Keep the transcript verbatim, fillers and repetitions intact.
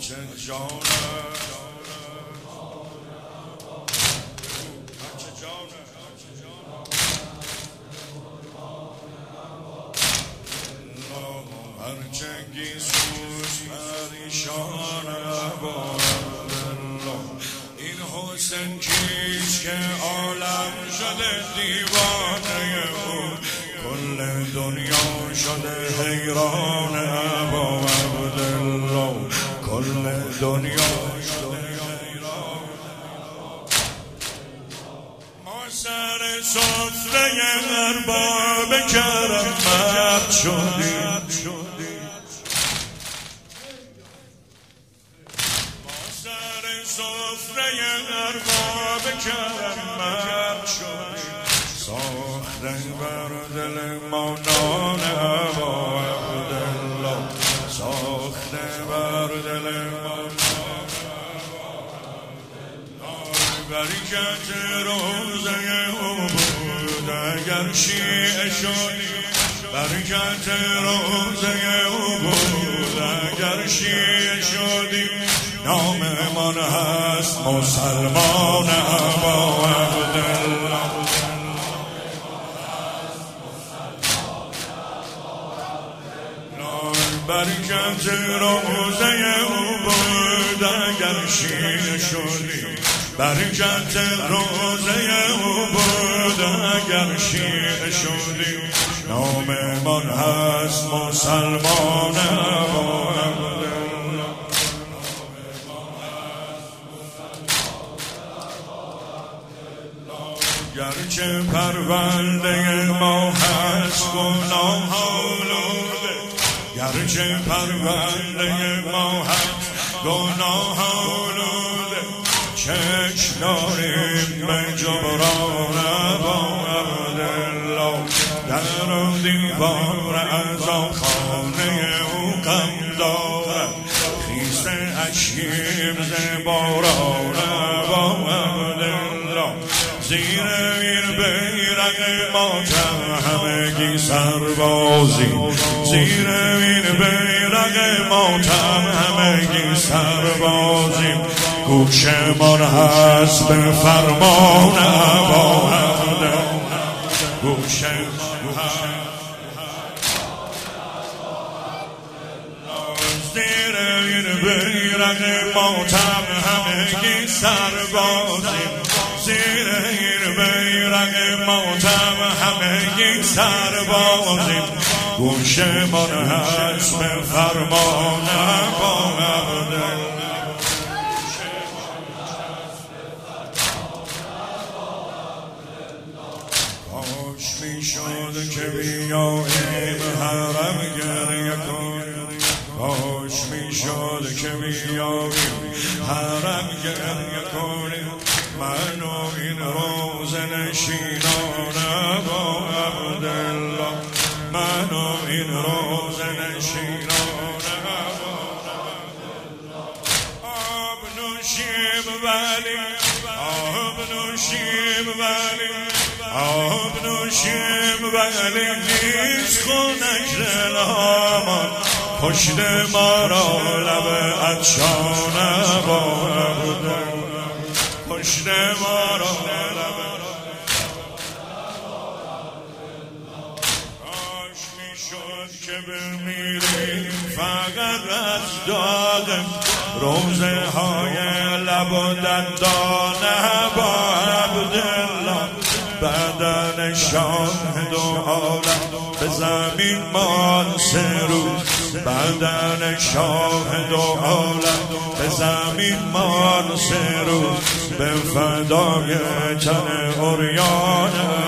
هرچه جانم هرچه جانم هرچه گیسوش پریشان عبادالله این حسین کیش که عالم شده دیوانه او کل دنیا شده حیران ابا عبدالله کل دنیا شده حیران ما سر سفره ارباب کرم مرد شدیم سفره ارباب کرم مرد شدیم ساخته بر دل ما نان ابا عبدالله ساخته بر دل ما نان برکت روزه او بود اگر شیعه شدیم برکت روزه او بود اگر شیعه شدیم نام من هست مسلمان ابا عبدالله برکت روزه او بود اگر شیعه شدیم برکت روزه او بود اگر شیعه شدیم نام من هست مسلمان ابا عبدالله گرچه پرونده ما هست گناه آلوده گرچه پرونده ما هست گناه آلوده چشم داریم به جبران ابا عبدالله در و دیوار از خانه او غم دارد خیس اشکیم ز باران ابا عبدالله زیر این بیرق ماتم همگی سربازی زیر این بیرق ماتم همگی سربازی گوش من هست به فرمان ابا عبدالله گوش من زیر این بیرق ماتم همگی سربازی زیر این بیرق ماتم همگی سربازیم گوش من هست به فرمان ابا عبدالله کاش می شد که بیاییم حرم گریه کنیم کاش می شد که بیاییم حرم گریه کنیم من و این روز نشینان ابا عبدالله من و این روز نشینان ابا عبدالله آب نوشیم ولی آب نوشیم ولی آب نوشیم ولی نیست خونک دلامان پشت ما را لب عطشان ابا عبدالله پشت ما را کاش می شد که بمیریم فقط از داغ روزه های لب و دندان ابا عبدالله بدن شاهد و عالم به زمین مان سه روز بدن شاهد و عالم به زمین مان سه روز به فدای تن عریان